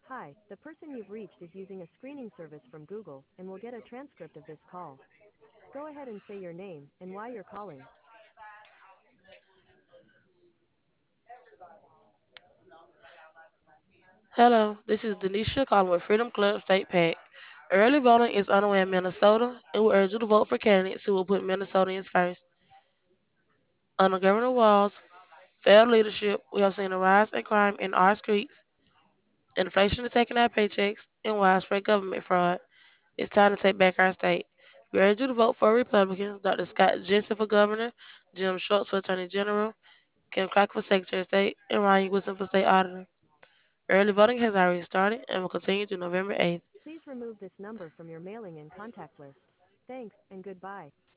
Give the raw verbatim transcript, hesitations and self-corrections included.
Hi, the person you've reached is using a screening service from Google and will get a transcript of this call. Go ahead and say your name and why you're calling. Hello, this is Denisha calling with Freedom Club State PAC. Early voting is underway in Minnesota, and we urge you to vote for candidates who will put Minnesotans first. Under Governor Walz' failed leadership, we have seen a rise in crime in our streets, inflation is taking our paychecks, and widespread government fraud. It's time to take back our state. We urge you to vote for Republicans, Doctor Scott Jensen for governor, Jim Schultz for attorney general, Kim Crockett for secretary of state, and Ryan Wilson for state auditor. Early voting has already started and will continue through November eighth. Please remove this number from your mailing and contact list. Thanks, and goodbye.